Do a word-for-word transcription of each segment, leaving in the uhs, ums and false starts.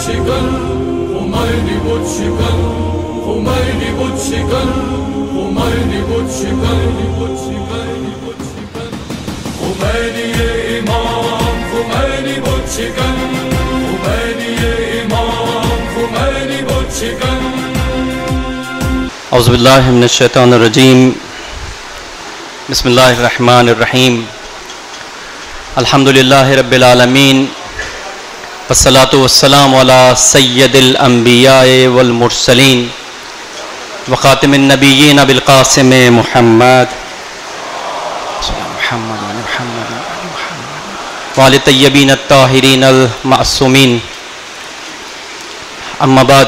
شکن خمینی بت شکن خمینی بت شکن خمینی بت شکن خمینی امام خمینی بت شکن خمینی امام خمینی بت شکن. اعوذ باللہ من الشیطان الرجیم. بسم اللہ الرحمن الرحیم. الحمدللہ رب العالمین والصلاة والسلام علی سید الانبیاء والمرسلین وخاتم النبیین بالقاسم محمد وعلی الطیبین الطاہرین المعصومین. اما بعد،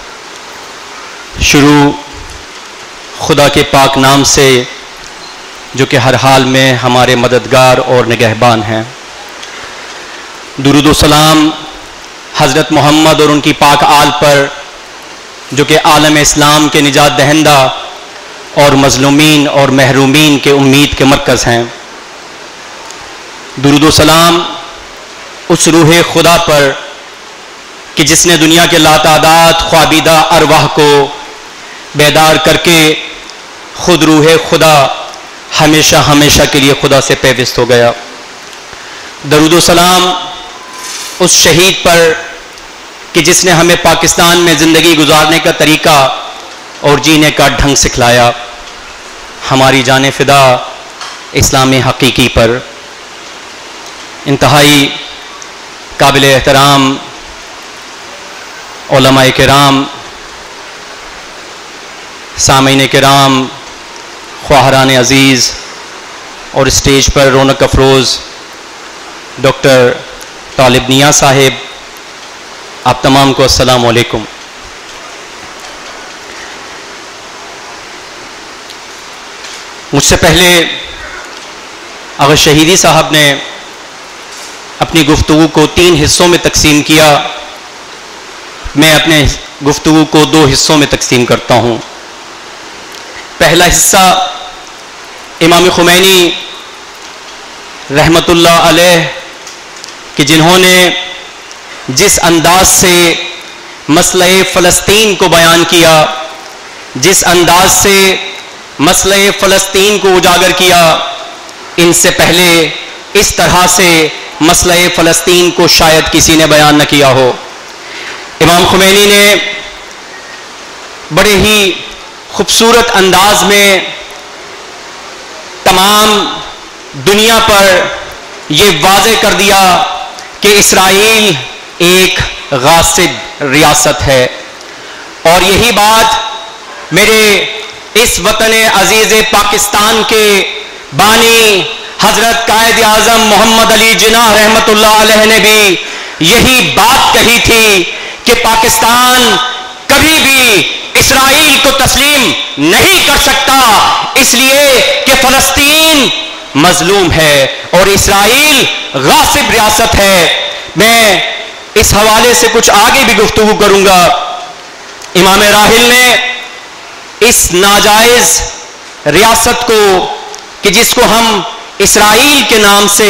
شروع خدا کے پاک نام سے جو کہ ہر حال میں ہمارے مددگار اور نگہبان ہیں. درود و سلام حضرت محمد اور ان کی پاک آل پر جو کہ عالم اسلام کے نجات دہندہ اور مظلومین اور محرومین کے امید کے مرکز ہیں. درود و سلام اس روح خدا پر کہ جس نے دنیا کے لاتعداد خوابیدہ ارواح کو بیدار کر کے خود روح خدا ہمیشہ ہمیشہ کے لیے خدا سے پیوست ہو گیا. درود و سلام اس شہید پر کہ جس نے ہمیں پاکستان میں زندگی گزارنے کا طریقہ اور جینے کا ڈھنگ سکھلایا. ہماری جان فدا اسلام حقیقی پر. انتہائی قابل احترام علماء کرام، سامعین کرام، خواہران عزیز اور اسٹیج پر رونق افروز ڈاکٹر طالب نیاز صاحب، آپ تمام کو السلام علیکم. مجھ سے پہلے اگر شہیدی صاحب نے اپنی گفتگو کو تین حصوں میں تقسیم کیا، میں اپنے گفتگو کو دو حصوں میں تقسیم کرتا ہوں. پہلا حصہ امام خمینی رحمت اللہ علیہ کہ جنہوں نے جس انداز سے مسئلہ فلسطین کو بیان کیا، جس انداز سے مسئلہ فلسطین کو اجاگر کیا، ان سے پہلے اس طرح سے مسئلہ فلسطین کو شاید کسی نے بیان نہ کیا ہو. امام خمینی نے بڑے ہی خوبصورت انداز میں تمام دنیا پر یہ واضح کر دیا کہ اسرائیل ایک غاصب ریاست ہے. اور یہی بات میرے اس وطن عزیز پاکستان کے بانی حضرت قائد اعظم محمد علی جناح رحمت اللہ علیہ نے بھی یہی بات کہی تھی کہ پاکستان کبھی بھی اسرائیل کو تسلیم نہیں کر سکتا، اس لیے کہ فلسطین مظلوم ہے اور اسرائیل غاصب ریاست ہے. میں اس حوالے سے کچھ آگے بھی گفتگو کروں گا. امام راحل نے اس ناجائز ریاست کو کہ جس کو ہم اسرائیل کے نام سے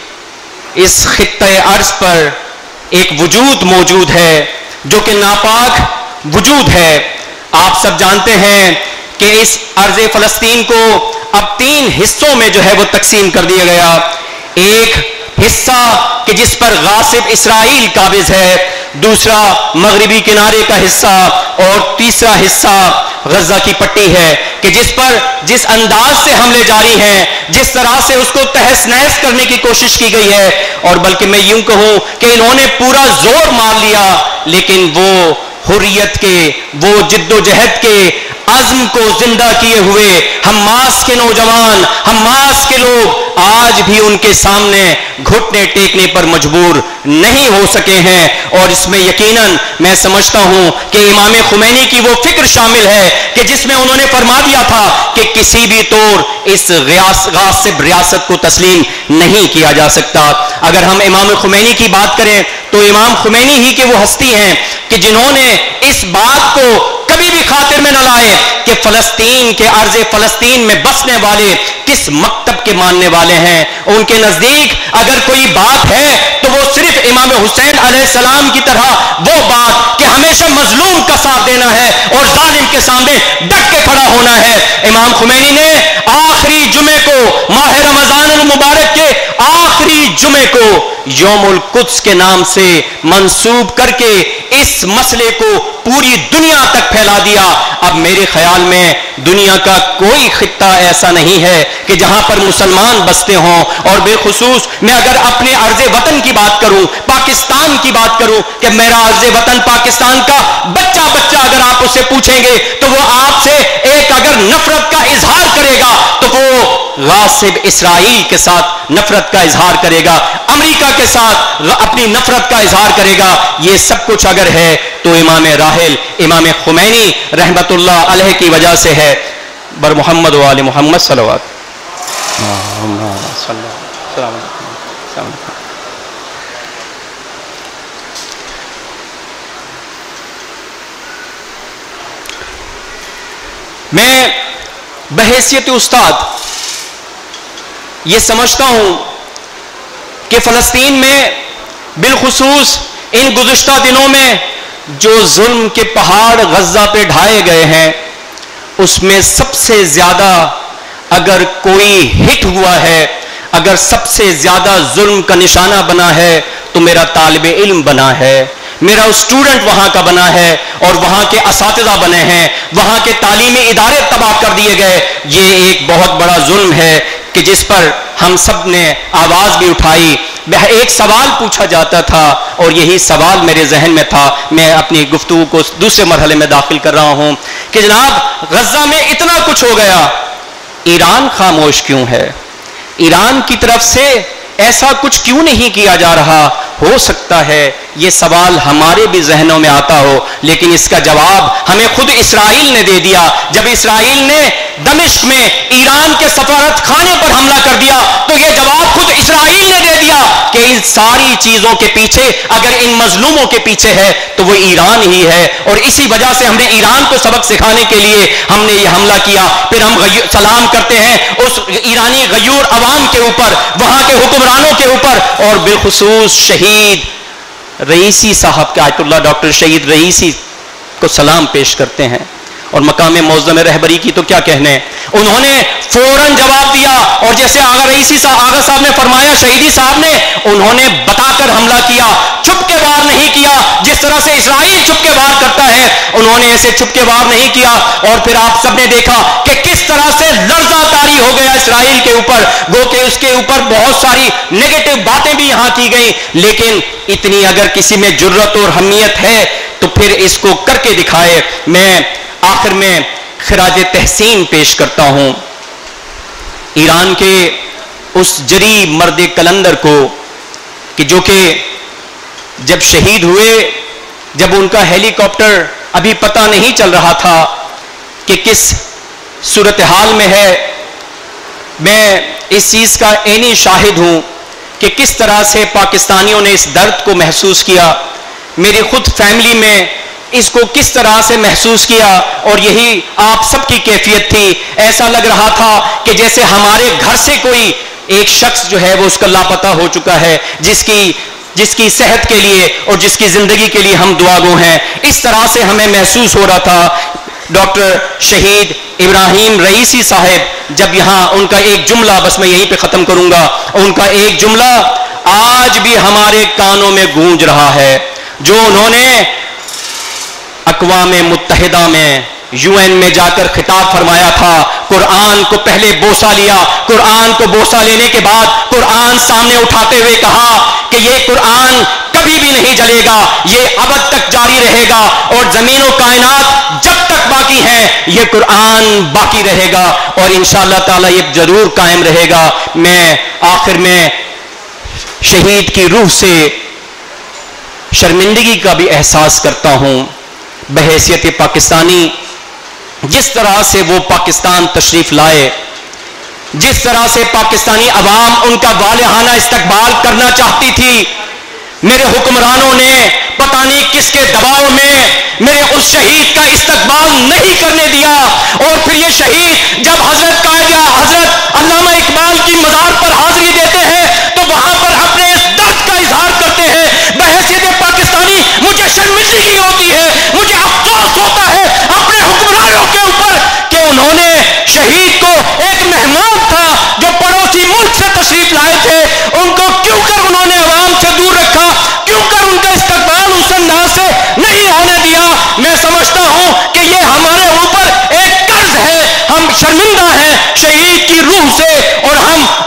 اس خطہ ارض پر ایک وجود موجود ہے جو کہ ناپاک وجود ہے. آپ سب جانتے ہیں کہ اس ارض فلسطین کو اب تین حصوں میں جو ہے وہ تقسیم کر دیا گیا. ایک حصہ کہ جس پر غاصب اسرائیل قابض ہے، دوسرا مغربی کنارے کا حصہ اور تیسرا حصہ غزہ کی پٹی ہے کہ جس پر جس انداز سے حملے جاری ہیں، جس طرح سے اس کو تہس نہس کرنے کی کوشش کی گئی ہے، اور بلکہ میں یوں کہوں کہ انہوں نے پورا زور مار لیا، لیکن وہ حریت کے، وہ جد و جہد کے عزم کو زندہ کیے ہوئے حماس کے نوجوان، حماس کے لوگ آج بھی ان کے سامنے گھٹنے ٹیکنے پر مجبور نہیں ہو سکے ہیں. اور اس میں یقیناً میں سمجھتا ہوں کہ امام خمینی کی وہ فکر شامل ہے کہ جس میں انہوں نے فرما دیا تھا کہ کسی بھی طور اس غاصب ریاست کو تسلیم نہیں کیا جا سکتا. اگر ہم امام خمینی کی بات کریں تو امام خمینی ہی کے وہ ہستی ہیں کہ جنہوں نے اس بات کو کبھی بھی خاطر میں نہ لائے کہ فلسطین کے عرض فلسطین میں بسنے والے کس مکتب کے ماننے والے ہیں. ان کے نزدیک اگر کوئی بات ہے تو وہ صرف ایک امام حسین علیہ السلام کی طرح وہ بات کہ ہمیشہ مظلوم کا ساتھ دینا ہے اور ظالم کے سامنے ڈٹ کے کھڑا ہونا ہے. امام خمینی نے آخری جمعے کو ماہ رمضان المبارک کے آخری جمعے کو یوم القدس کے نام سے منسوب کر کے اس مسئلے کو پوری دنیا تک پھیلا دیا. اب میرے خیال میں دنیا کا کوئی خطہ ایسا نہیں ہے کہ جہاں پر مسلمان بستے ہوں. اور بالخصوص میں اگر اپنے ارض وطن کی بات کروں, پاکستان کی بات کروں, کہ میرا ارض وطن پاکستان کا بچہ بچہ اگر آپ اس سے پوچھیں گے تو وہ آپ سے ایک اگر نفرت کا اظہار کرے گا تو وہ غاصب اسرائیل کے ساتھ نفرت کا اظہار کرے گا, امریکہ کے ساتھ اپنی نفرت کا اظہار کرے گا. یہ سب کچھ اگر ہے تو امام راحل امام خمینی رحمت اللہ علیہ کی وجہ سے ہے. بر محمد و آل محمد صلوات. میں بحیثیت استاد یہ سمجھتا ہوں کہ فلسطین میں بالخصوص ان گزشتہ دنوں میں جو ظلم کے پہاڑ غزہ پہ ڈھائے گئے ہیں اس میں سب سے زیادہ اگر کوئی ہٹ ہوا ہے, اگر سب سے زیادہ ظلم کا نشانہ بنا ہے تو میرا طالب علم بنا ہے, میرا اسٹوڈنٹ وہاں کا بنا ہے اور وہاں کے اساتذہ بنے ہیں, وہاں کے تعلیمی ادارے تباہ کر دیے گئے. یہ ایک بہت بڑا ظلم ہے کہ جس پر ہم سب نے آواز بھی اٹھائی. ایک سوال پوچھا جاتا تھا اور یہی سوال میرے ذہن میں تھا, میں اپنی گفتگو کو دوسرے مرحلے میں داخل کر رہا ہوں کہ جناب غزہ میں اتنا کچھ ہو گیا, ایران خاموش کیوں ہے؟ ایران کی طرف سے ایسا کچھ کیوں نہیں کیا جا رہا؟ ہو سکتا ہے یہ سوال ہمارے بھی ذہنوں میں آتا ہو, لیکن اس کا جواب ہمیں خود اسرائیل نے دے دیا. جب اسرائیل نے دمشق میں ایران کے سفارت خانے پر حملہ کر دیا تو یہ جواب خود اسرائیل نے دے دیا کہ ان ساری چیزوں کے پیچھے اگر ان مظلوموں کے پیچھے ہے تو وہ ایران ہی ہے, اور اسی وجہ سے ہم نے ایران کو سبق سکھانے کے لیے ہم نے یہ حملہ کیا. پھر ہم سلام کرتے ہیں اس ایرانی غیور عوام کے اوپر, وہاں کے حکمرانوں کے اوپر, اور بالخصوص شہید رئیسی صاحب کے آیت اللہ ڈاکٹر شہید رئیسی کو سلام پیش کرتے ہیں. اور مقام معظم رہبری کی تو کیا کہنے, انہوں نے فوراً جواب دیا, اور جیسے آغا رئیسی صاحب آغا صاحب نے فرمایا, شہیدی صاحب نے انہوں نے بتا کر حملہ کیا, چھپ کے وار نہیں کیا جس طرح سے اسرائیل چھپ کے وار کرتا ہے, انہوں نے ایسے چھپ کے وار نہیں کیا. اور پھر آپ سب نے دیکھا کہ کس طرح سے لرزہ طاری ہو گیا اسرائیل کے اوپر, گو کہ اس کے اوپر بہت ساری نیگیٹو باتیں بھی یہاں کی گئی, لیکن اتنی اگر کسی میں جرت اور حمیت ہے تو پھر اس کو کر کے دکھائے. میں آخر میں خراج تحسین پیش کرتا ہوں ایران کے اس جری مرد کلندر کو کہ جو کہ جب شہید ہوئے, جب ان کا ہیلی کاپٹر ابھی پتہ نہیں چل رہا تھا کہ کس صورتحال میں ہے, میں اس چیز کا عینی شاہد ہوں کہ کس طرح سے پاکستانیوں نے اس درد کو محسوس کیا, میری خود فیملی میں اس کو کس طرح سے محسوس کیا, اور یہی آپ سب کی کیفیت تھی. ایسا لگ رہا تھا کہ جیسے ہمارے گھر سے کوئی ایک شخص جو ہے وہ اس کا لاپتہ ہو چکا ہے, جس کی جس کی صحت کے لیے اور جس کی زندگی کے لیے ہم دعا گو ہیں. اس طرح سے ہمیں محسوس ہو رہا تھا. ڈاکٹر شہید ابراہیم رئیسی صاحب جب یہاں ان کا ایک جملہ, بس میں یہیں پہ ختم کروں گا, ان کا ایک جملہ آج بھی ہمارے کانوں میں گونج رہا ہے, جو انہوں نے اقوام متحدہ میں یو این میں جا کر خطاب فرمایا تھا. قرآن کو پہلے بوسہ لیا, قرآن کو بوسہ لینے کے بعد قرآن سامنے اٹھاتے ہوئے کہا کہ یہ قرآن کبھی بھی نہیں جلے گا, یہ ابد تک جاری رہے گا, اور زمین و کائنات جب تک باقی ہے یہ قرآن باقی رہے گا, اور انشاءاللہ تعالی یہ ضرور قائم رہے گا. میں آخر میں شہید کی روح سے شرمندگی کا بھی احساس کرتا ہوں بحیثیت پاکستانی. جس طرح سے وہ پاکستان تشریف لائے, جس طرح سے پاکستانی عوام ان کا والہانہ استقبال کرنا چاہتی تھی, میرے حکمرانوں نے پتہ نہیں کس کے دباؤ میں میرے اس شہید کا استقبال نہیں کرنے دیا. اور پھر یہ شہید جب حضرت قائد حضرت علامہ اقبال کی مزار پر حاضری دیتے ہیں تو وہاں پر اپنے اس درد کا اظہار کرتے ہیں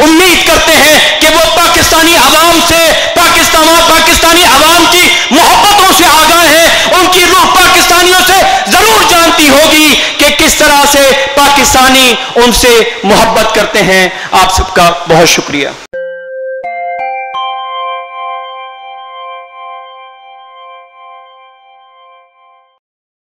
امید کرتے ہیں کہ وہ پاکستانی عوام سے پاکستان پاکستانی عوام کی محبتوں سے آگاہ ہیں، ان کی روح پاکستانیوں سے ضرور جانتی ہوگی کہ کس طرح سے پاکستانی ان سے محبت کرتے ہیں۔ آپ سب کا بہت شکریہ۔